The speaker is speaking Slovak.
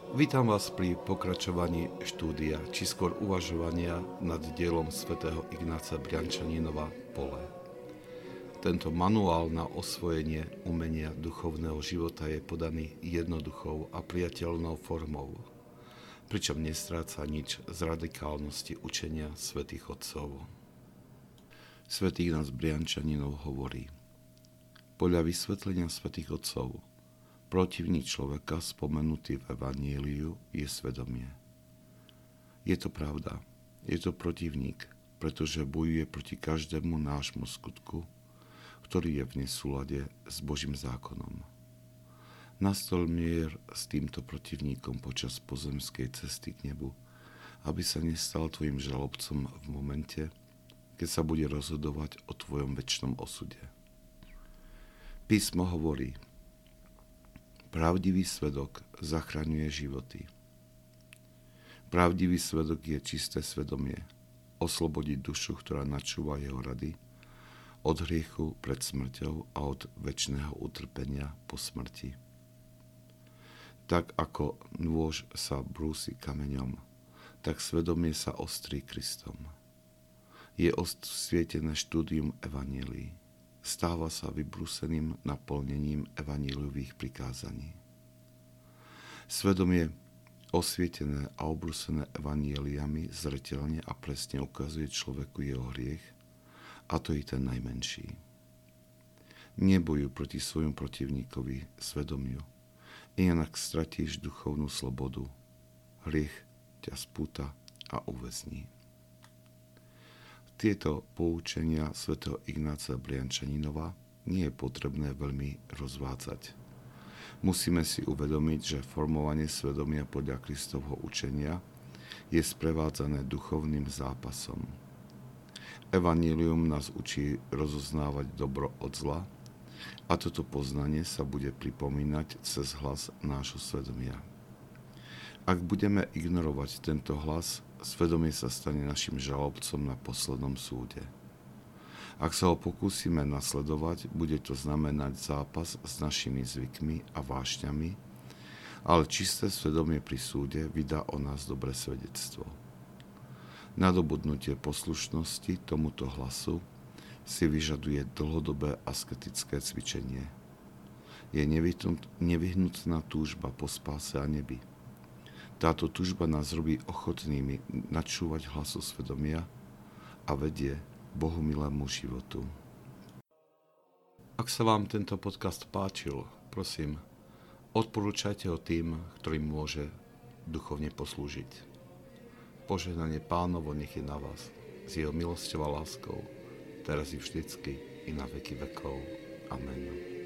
Vítam vás pri pokračovaní štúdia, či skôr uvažovania nad dielom svätého Ignáca Briančaninova Pole. Tento manuál na osvojenie umenia duchovného života je podaný jednoduchou a priateľnou formou, pričom nestráca nič z radikálnosti učenia svätých otcov. Svätý Ignác Briančaninov hovorí: podľa vysvetlenia svätých otcov protivník človeka spomenutý v Evanjeliu je svedomie. Je to pravda, je to protivník, pretože bojuje proti každému nášmu skutku, ktorý je v nesúlade s Božím zákonom. Nastol mier s týmto protivníkom počas pozemskej cesty k nebu, aby sa nestal tvojim žalobcom v momente, keď sa bude rozhodovať o tvojom večnom osude. Písmo hovorí: pravdivý svedok zachraňuje životy. Pravdivý svedok je čisté svedomie, oslobodí dušu, ktorá načúva jeho rady, od hriechu pred smrťou a od večného utrpenia po smrti. Tak ako nôž sa brúsi kameňom, tak svedomie sa ostrí Kristom. Je osvietené štúdium evanjelií. Stáva sa vybrúseným naplnením evanjeliových prikázaní. Svedomie osvietené a obrúsené evanjeliami zreteľne a presne ukazuje človeku jeho hriech, a to i ten najmenší. Nebojuj proti svojmu protivníkovi svedomiu, inak stratíš duchovnú slobodu. Hriech ťa spúta a uväzní. Tieto poučenia svätého Ignáca Briančaninova nie je potrebné veľmi rozvádzať. Musíme si uvedomiť, že formovanie svedomia podľa Kristovho učenia je sprevádzané duchovným zápasom. Evanjelium nás učí rozoznávať dobro od zla a toto poznanie sa bude pripomínať cez hlas nášho svedomia. Ak budeme ignorovať tento hlas, svedomie sa stane našim žalobcom na poslednom súde. Ak sa ho pokúsime nasledovať, bude to znamenať zápas s našimi zvykmi a vášňami, ale čisté svedomie pri súde vydá o nás dobré svedectvo. Nadobudnutie poslušnosti tomuto hlasu si vyžaduje dlhodobé asketické cvičenie. Je nevyhnutná túžba po spáse a nebi. Táto túžba nás robí ochotnými načúvať hlasu svedomia a vedie Bohu milému životu. Ak sa vám tento podcast páčil, prosím, odporúčajte ho tým, ktorým môže duchovne poslúžiť. Požehnanie Pánovo nech je na vás, s jeho milosťou a láskou, teraz i vždycky, i na veky vekov. Amen.